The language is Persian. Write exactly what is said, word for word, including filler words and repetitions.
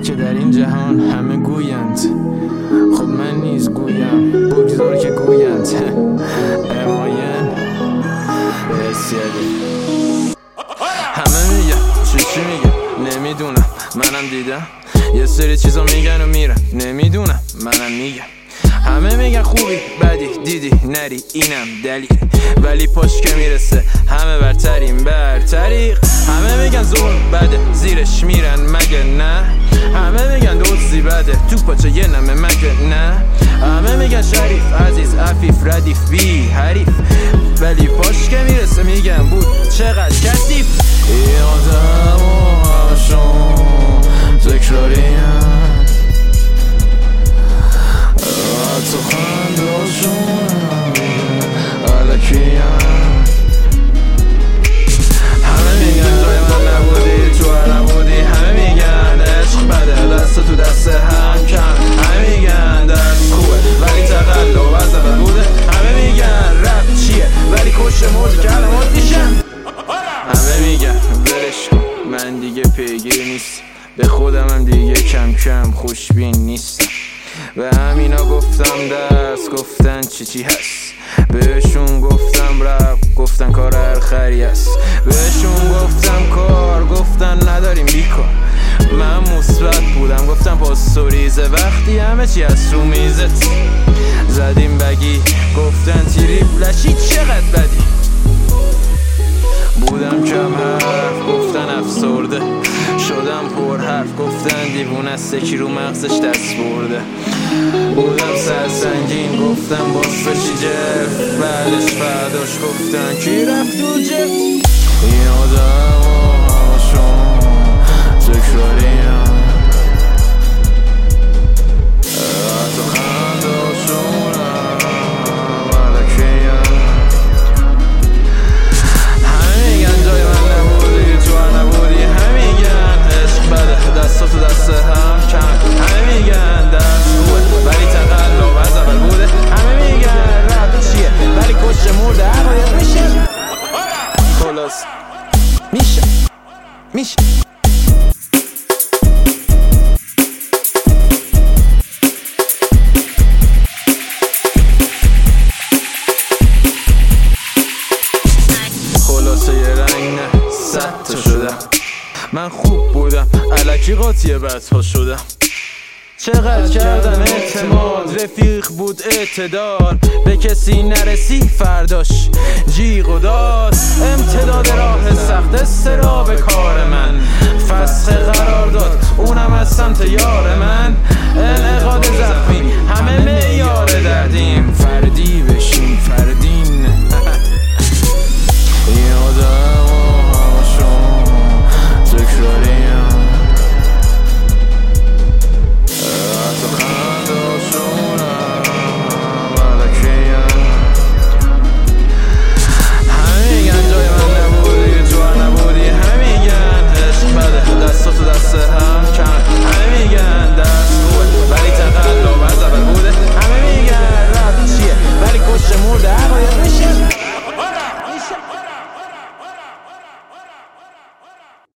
که در این جهان همه گویند، خب من نیز گویم، بگذار که گویند. اماین حسیاده همه میگن چی چی میگن نمیدونم، منم دیدم یه سری چیزا میگن و میرن، نمیدونم منم میگم. همه میگن خوبی بدی دیدی نری اینم دلیل، ولی پاش که میرسه همه برتریم بر طریق. همه میگن ظلم بده زیرش میرن مگه نه، همه میگن دوستی بده تو پاچه یه نمه مگه نه. همه میگن شریف عزیز عفیف ردیف بی حریف، ولی پاش که میرسه میگن بود چقدر کثیف. یادم و همشون تکراریم، تو خنداشون علکیم. همه میگن جای من نبودی تو هر نبودی، همه میگن عشق بده دست تو دست هم کم، همه میگن دست خوبه ولی تقلب از اول بوده، همه میگن رب چیه ولی کش موردی کلمات میشن. همه میگن ولش کن من دیگه پیگیر نیست، به خودم هم دیگه کم کم خوشبین نیستم. به همینا گفتم درس گفتن چی چی هست، بهشون گفتم رب گفتن کار هر خری هست، بهشون گفتم کار گفتن نداریم بیکار. من مثبت بودم گفتم پاستوریزه، وقتی همه چی از رو میزت زدیم بگی گفتن تریپلشی چقدر بدی. بودم کم حرف گفتن افسرده، شدم پر حرف گفتن دیوونه است کی رو مغزش دست برده. بودم سرسنگین گفتم باش بشی جف، بعدش فرداش گفتن کی رفت تو جف. این آدم و همشون تکراریم، حتی خنداشون هم علکیم. همه میگن جای من نبودی تو هر نبودی، همه میگن عشق بده دستا تو دست هم کم، همه میگن دست خوبه ولی تقلب از اول بوده، همه میگن رب چیه ولی کش مرده حقایق میشه. خلاص میشه میشه خلاصه یه رنگ نه صد تا شدم، من خوب بودم الکی قاطی بدها شدم. چقدر کردم اعتماد رفیق بود اعتدال، به کسی نرسی فرداش جیغ و داد. امتداد راه سخت استراب کار من، فسخ قرار داد اونم از سمت یار من. انعقاد زخمی همه معیار دردیم، فرد